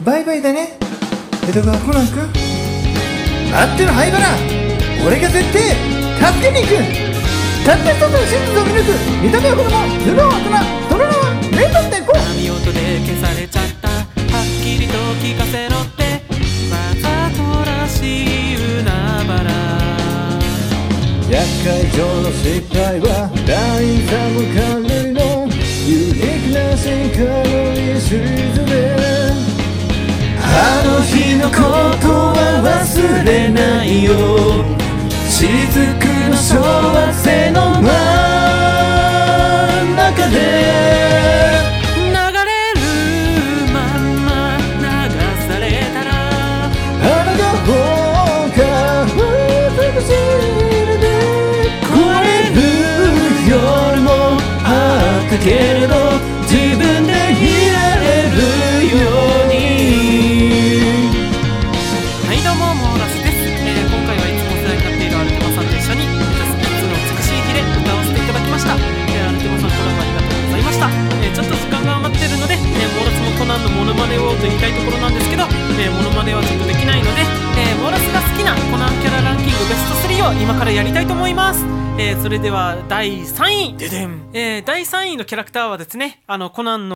バイバイだね、江戸川コナン君。待ってろ灰原、俺が絶対助けに行く。たった一つの真実を見抜く。見た目は子供、頭脳は大人、その名は名探偵コナン。 波音で消されちゃった、はっきりと聞かせろってわざとらしい海原。 厄介上の失敗は第三のカロリーのユニークな新カロリーシリーズで、あの日のことは忘れないよ。雫の幸せの真ん中で流れるまんま流されたら、 あなた僕が美しいので壊れる夜もあったけれど、自分でいられるように。 はい、どうもモーラスです。今回はいつもお世話になっているアルテマさんと一緒に夏の美しい日で歌わせていただきました。アルテマさんコラボありがとうございました。ちょっと時間が余ってるので、モーラスもコナンのモノマネをと言いたいところなんですけど、モノマネはちょっとできないので、モーラスが好きなコナンキャラランキングベスト3を今からやりたいと思います。それでは第3位ででん、第3位のキャラクターはですね、コナンの